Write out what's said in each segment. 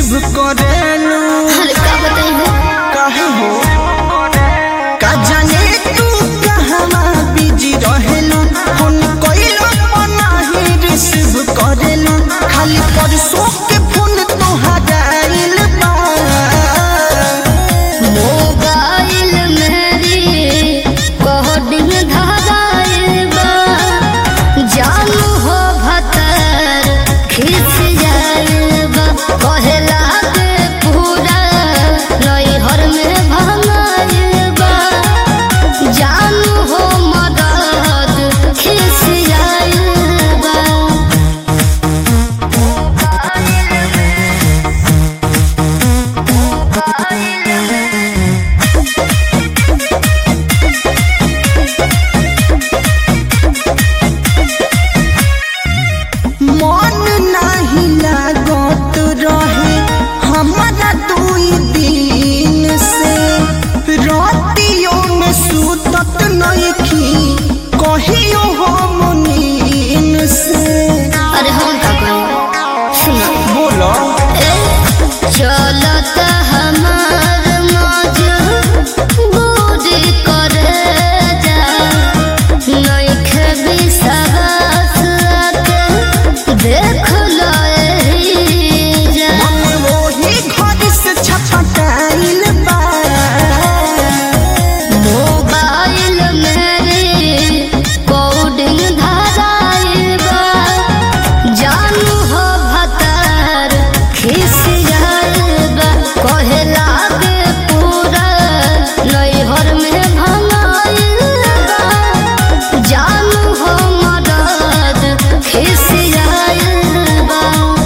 Receive करेलू। अरे का बताई हो काहे हो का जाने तू कहवा बिजी रहेलू। फोन कइलो नाही रिसीव करेलू। खाली परसों के फोन तोहारा आइल बा। मोबाइल मेरी कोडिंग धराइल बा। जानू हो भतर खिच जाइल बा। कहेला के पूरा नैहर में भंगाइल बा। जानू हो मदद खिच जाइल बा। मन नाही लागत रहे हमारा 2 दिन से। रातियों में सुतत नइखी कहियो हम नींद से। अरे हम का करें सुनो बोलो चलत हमार मजबूरी करे जा। नइखे विश्वास के देख लो एही जा। मन वही घर से छटपटाइल बा। मोबाइल मेरी कोडिंग धराइल बा। जानू हो भतर खिस जाइल बा। कहेला के पूरा नैहर में भंगाइल बा। जानू हो मदद खिस जाइल बा।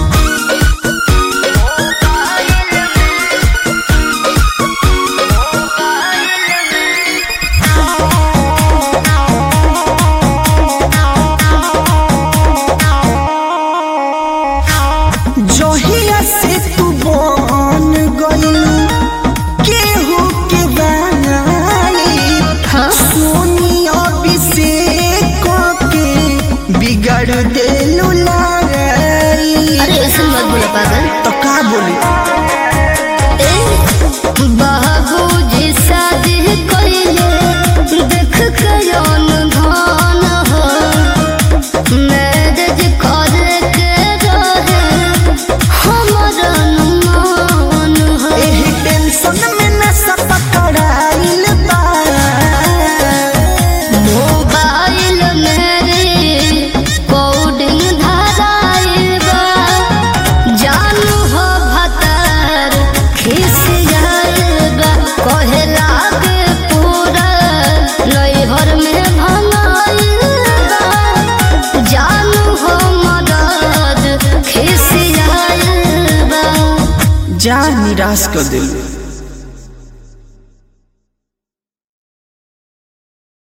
जहिया से तू बन गइलू केहू के बनाई। हाँ? सोनी अभिषेक के बिगड़ देलू लड़ाई। अरे ऐसे मत बोला पागल। तो का बोली बाबूजी शादी कइले देख के अनधान हो। मैरिज करे के रहे हमर अनुमान हो। एही टेंशन में नशा पकड़ाइल बा। मोबाइल मेरी कोडिंग धराइल बा। जानू हो भतर खिस जाइल बा। कहेला के पूरा नैहर में भंगाइल बा। जानू हो मदद खिस जाइल बा। जा निराश कर दिल।